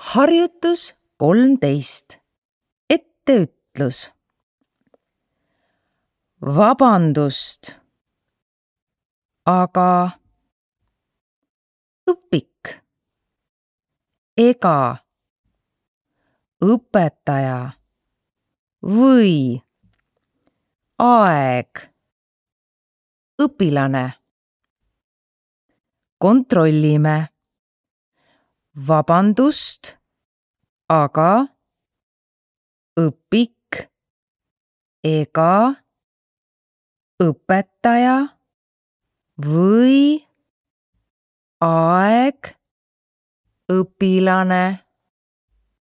Harjutus 13. Etteütlus. Vabandust, aga õpik, ega õpetaja või aeg, õpilane. Kontrollime. Vabandust, aga õpik, ega õpetaja või aeg, õpilane.